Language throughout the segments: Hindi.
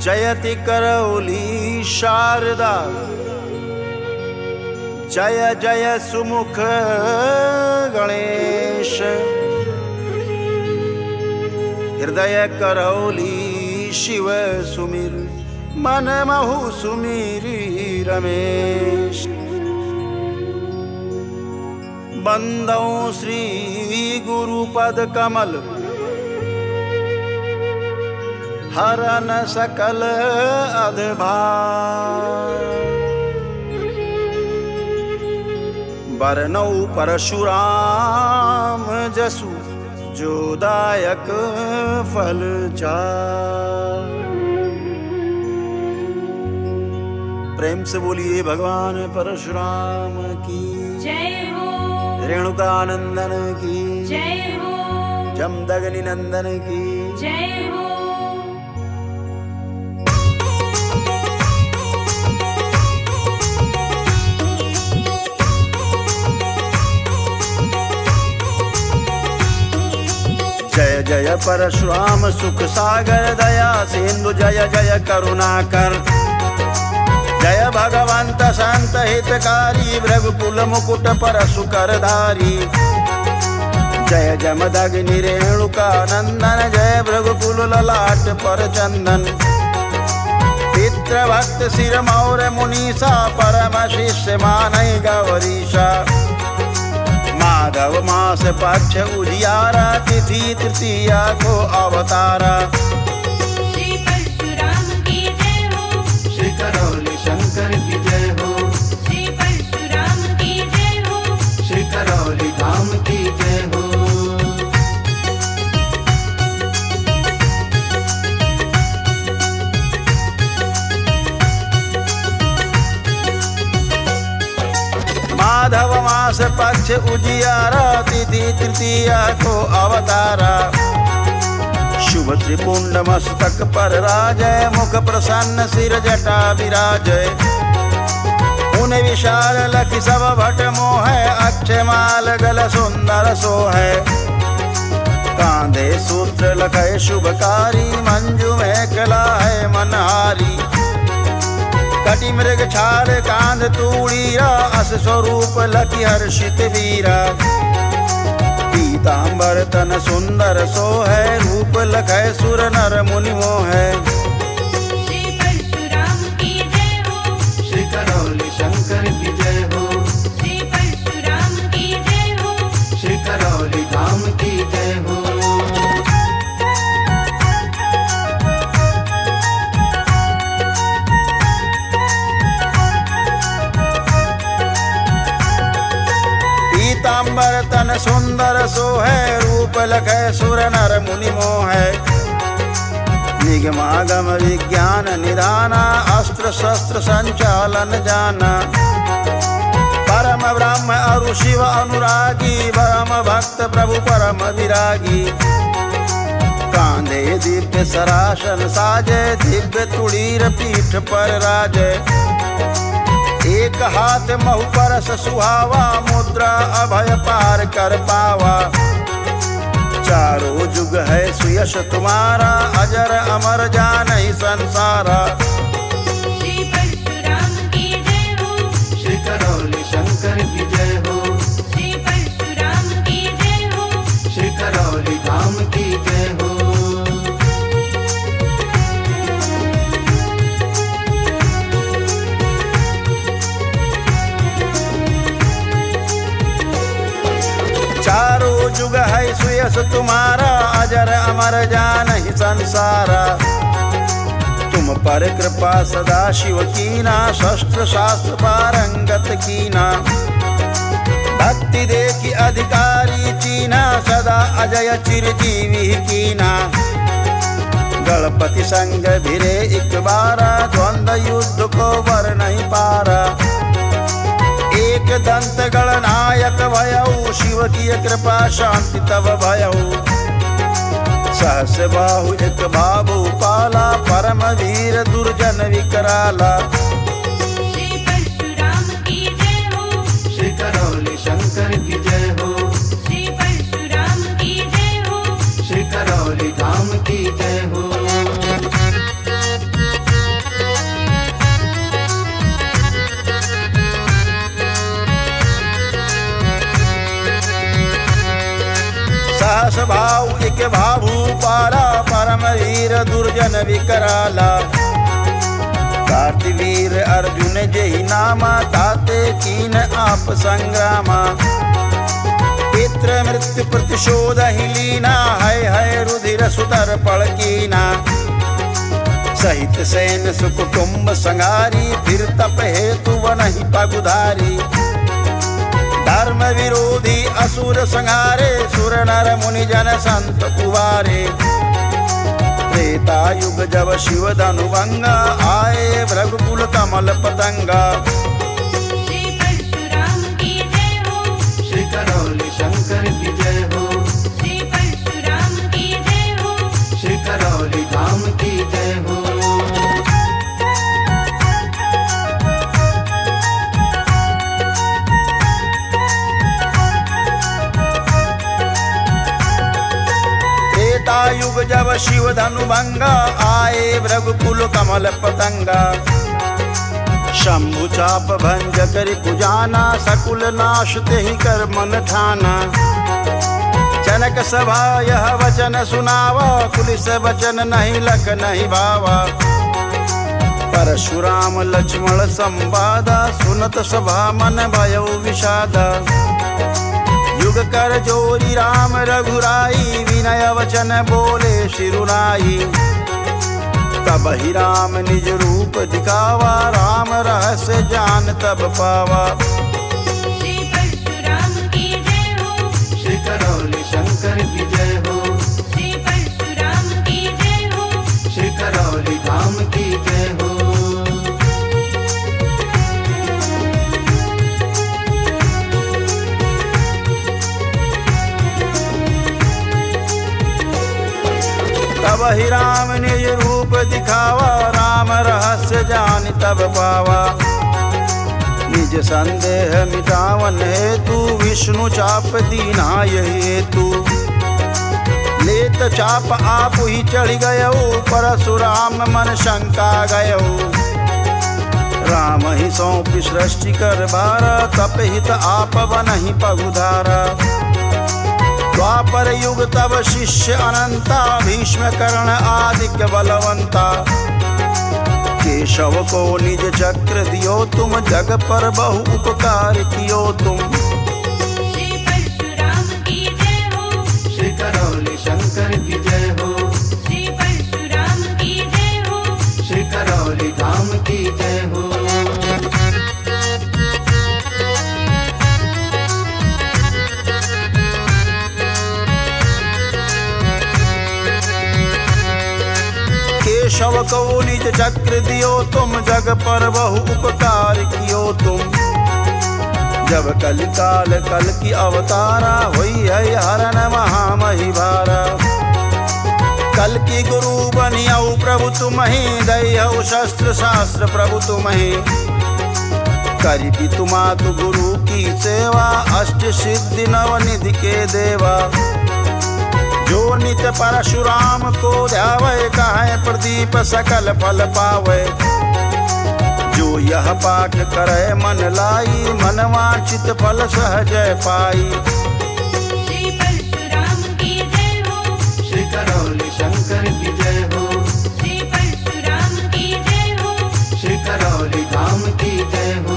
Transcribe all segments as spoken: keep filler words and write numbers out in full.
जयति करौली शारदा जय जय सुमुख गणेश हृदय करौली शिव सुमिर मन महु सुमिरी रमेश बंदौ श्री गुरुपद कमल हरन सकल अधभार बरनौ परशुराम जसु जोदायक फल चार। प्रेम से बोलिए भगवान परशुराम की जय हो, रेणुकानंदन की जय हो, जमदग्नि नंदन की जय हो। जय जय परशुराम सुख सागर दया सिंधु जय जय करुणाकर जय भगवंत संत हितकारी भृगुकुल मुकुट परशुकरधारी जय जमदग्नि रेणुका नंदन जय भृगुकुल ललाट पर चंदन पितृभक्त सिर मौर मुनीसा परम शिष्य मानय गौरीशा माधव मास पक्ष उजियारा तिथि तृतीया को अवतारा श्री परशुराम की जय हो, श्री करौली शंकर की जय हो, श्री परशुराम की जय हो, श्री करौली धाम की जय हो। माधव मास पक्ष उजियारा तिथि तृतीया को अवतारा शुभ त्रिपुंड मस्तक पर राजय मुख प्रसन्न सिर जटा विराजय उन विशाल लखि सब भट मोह अक्षय माल गल सुंदर सोहै कांधे सूत्र लखय शुभकारी मंजू में कला है मनहारी कटि मृग छाल कांध तूड़ीरा अस स्वरूप लखि हर्षित वीरा पीतांबर तन सुंदर सोहै रूप लखय सुर नर मुनि मोहै श्री परशुराम की जय हो, श्री करौली शंकर की जय हो, श्री परशुराम की जय हो, श्री करौली धाम की जय हो। पीतांबर तन सुंदर सोहै रूप लखय सुर नर मुनि मोहै निगमागम विज्ञान निधाना अस्त्र शस्त्र संचालन जाना परम ब्रह्म अरु शिव अनुरागी परम भक्त प्रभु परम विरागी कांधे दिव्य सरासन साजे दिव्य तुड़ीर पीठ पर राजे एक हाथ महु परस सुहावा मुद्रा अभय पार कर पावा चारों जुग है सुयश तुम्हारा अजर अमर जानहि संसारा श्री परशुराम की जय हो, श्री करौली शंकर की जय हो, श्री परशुराम की जय हो, श्री करौली धाम की जय हो। चारों जुग है सुयस तुम्हारा अजर अमर जानहि संसारा तुम पर कृपा सदा शिव कीना शस्त्र शास्त्र पारंगत कीना भक्ति देखी अधिकारी चीना सदा अजय चिरजीवी कीना गणपति संग भिरे एक बारा द्वंद्व युद्ध को वर नहीं पारा एक दंत गणनायक भयऊ शिव की कृपा शांति तब भयऊ सहस बाहु एक बाबू पाला परम वीर दुर्जन विकराला श्री परशुराम की जय हो, श्री करौली शंकर की जय हो, श्री परशुराम की जय हो, श्री करौली धाम की जय हो। भाव एक भाभू पाला, परम वीर दुर्जन विकराला। कार्तिवीर अर्जुन जेहि नामा, ताते कीन आप संग्रामा। पितृ मृत्यु प्रतिशोध ही लीना, है है रुधिर सुतर पड़कीना। सहित सैन सुकुटुम्ब संगारी, फिर तप हेतु वनहि पगुधारी। धर्म विरोधी असुर संहारे, सुर नर मुनि जन संत कुवारे। त्रेता युग जब शिव धनुभंगा, आए भृगुकुल कमल पतंगा। श्री परशुराम की जय हो, श्री करौली शंकर की जय हो, श्री परशुराम की जय हो, श्री करौली धाम की जय हो। त्रेता युग जब शिव धनुभंगा, आए भृगुकुल कमल पतंगा। शंभु चाप भंज करि पुजाना, सकुल नाश तेहि कर मन ठाना। जनक सभा यह वचन सुनावा, कुलिस वचन नहीं लख नहीं भावा। परशुराम लक्ष्मण संवादा, सुनत सभा मन भयउ विषादा। युग कर जोरी राम रघुराई, विनय वचन बोले शिरुनाई। तब ही राम निज रूप दिखावा, राम रहस्य जान तब पावा। श्री परशुराम की जय हो, श्री करौली शंकर की जय हो, श्री परशुराम की जय हो, श्री करौली धाम की जय हो। तब ही राम निज रूप दिखावा, राम रहस्य जान तब पावा। निज संदेह मिटावन हेतु, विष्णु चाप दीना यही हेतु। लेत चाप आप ही चढ़ गयऊ, परशुराम मन शंका गयऊ। राम ही सौंपि सृष्टि कर भारा, तप हित आप बनहि पगुधारा। द्वापर युग तब शिष्य अनंता, भीष्म कर्ण आदिक बलवंता। केशव को निज चक्र दियो तुम, जग पर बहु उपकार कियो तुम। श्री परशुराम की जय हो, श्री करौली शंकर की जय हो, श्री परशुराम की जय हो, श्री करौली धाम की जय हो। केशव को निज चक्र दियो तुम, जग पर बहु उपकार कियो तुम। जब कलिकाल कल की अवतारा, होई है हरण महामहि भारा। कल की गुरु बनियौ प्रभु तुम्हि, दयौ शस्त्र शास्त्र प्रभु तुम्हि। करी भी तुमातु गुरु की सेवा, अष्ट सिद्धि नव निधि के देवा। जो नित परशुराम को ध्यावे, कहे प्रदीप सकल फल पावे। जो यह पाठ करे मन लाई, मन वांछित फल सहज पाई। श्री परशुराम की जय हो, श्री करौली शंकर की जय हो, श्री परशुराम की जय हो, श्री करौली धाम की जय हो।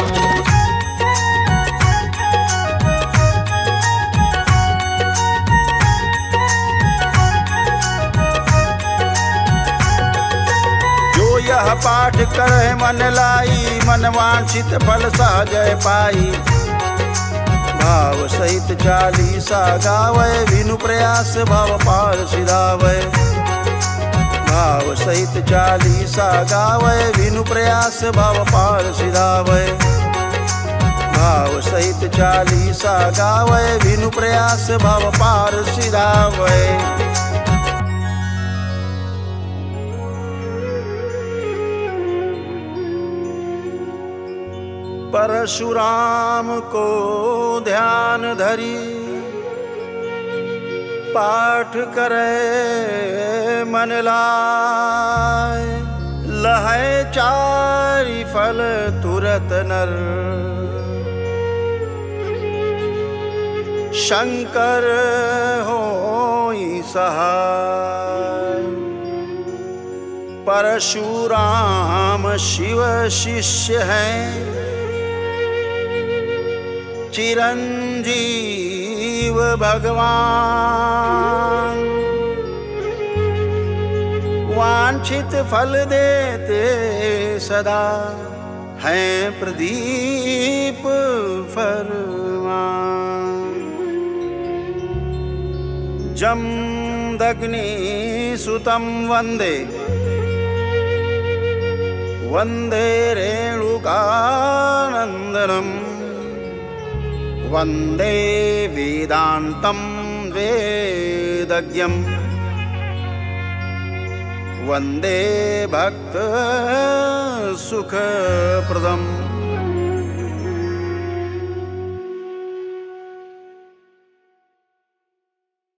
यह पाठ करे मन लाई, मन वांछित फल सहज पाई। भाव सहित चालीसा गावे, विनु प्रयास भव पार सिधावे। भाव सहित चालीसा गावे, विनु प्रयास भव पार सिधावे। भाव सहित चालीसा गावे, विनु प्रयास भव पार सिधावे। परशुराम को ध्यान धरी, पाठ करे मन लाए। लहै चारि फल तुरत नर, शंकर हो सहाय। परशुराम शिव शिष्य हैं, चिरंजीव भगवान। वांछित फल देते सदा, हैं प्रदीप फरमान। जमदग्नि सुतं वंदे, वंदे रेणुकानंदनम। वंदे वेदांतं वेदज्ञम्। वंदे भक्त सुखप्रदम्।